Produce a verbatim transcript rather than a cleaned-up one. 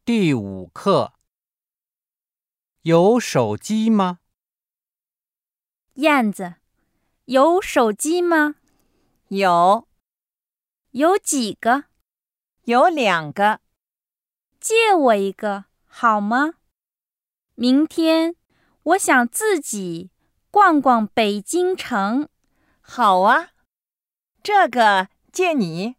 第五课，有手机吗？ 燕子，有手机吗？ 有， 有几个？ 有两个。 借我一个好吗？明天我想自己逛逛北京城。 好啊，这个借你。